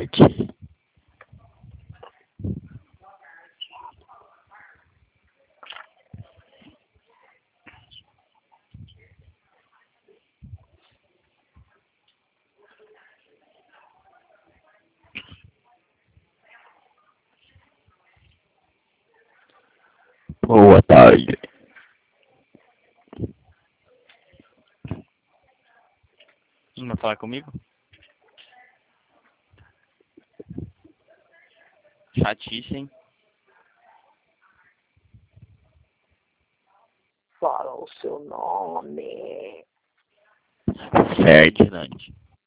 tarde. Boa tarde. Não vai falar comigo? Chatice, hein? Fala o seu nome. Ferdinand.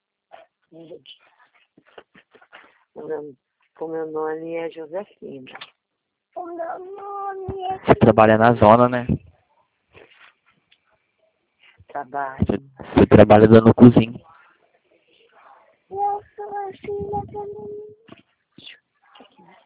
O meu nome é Josefina. O meu nome é... Você trabalha na zona, né? Trabalho. Você trabalha dando cozinha. Eu sou a filha da menina.